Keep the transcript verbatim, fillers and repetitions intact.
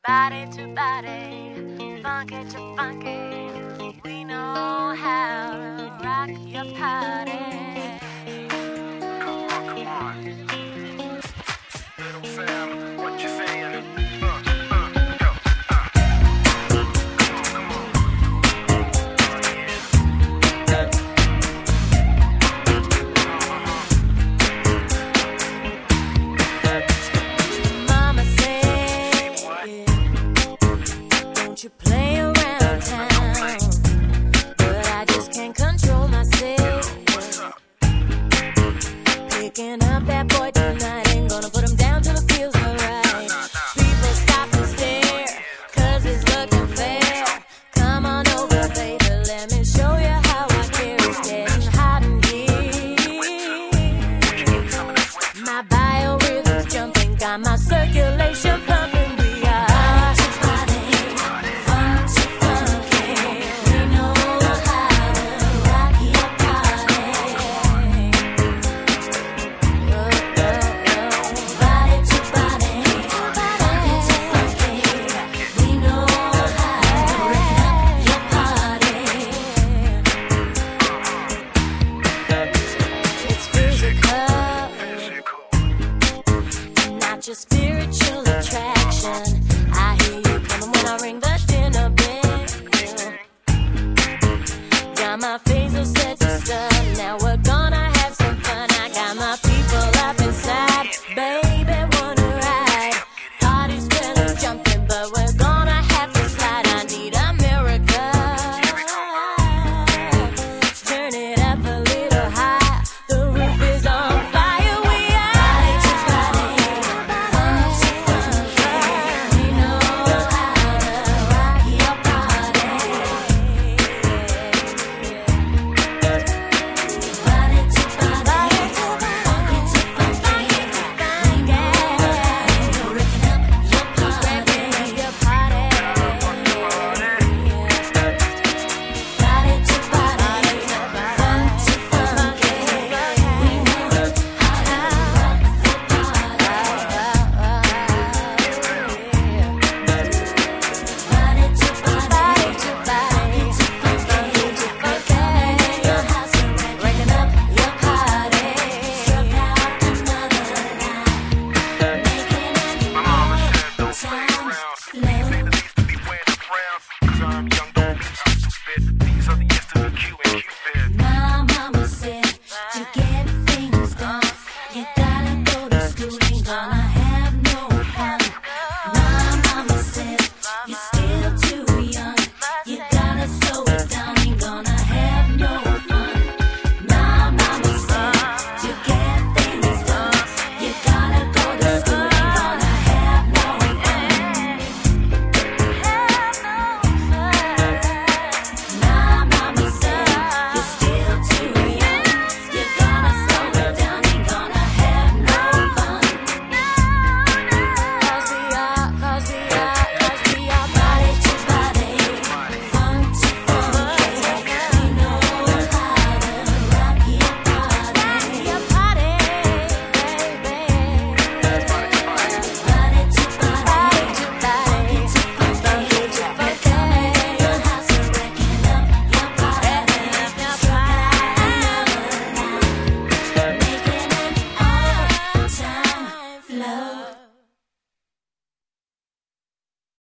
Body to body, funky to funky, we know how to rock your party. Come on, come on. Little Sam, what you saying? Uh, uh, go, uh. Come on, Mama said, don't you play around town, but I just can't control myself. Picking up that boy tonight, ain't gonna put him down till it feels alright. People stop and stare, cause he's looking fair. Come on over, baby, let me show you how I care. It's getting hot in here. My biorhythm's jumping, got my circulation pumping. We are body to body, fun to funky. We know how to rock your party. Oh, oh, oh. Body to body, funky to funky. We know how to rock your party. It's physical, not just spiritual attraction. I hear you coming when I ring the dinner bell. Got my face all set to stun. Now what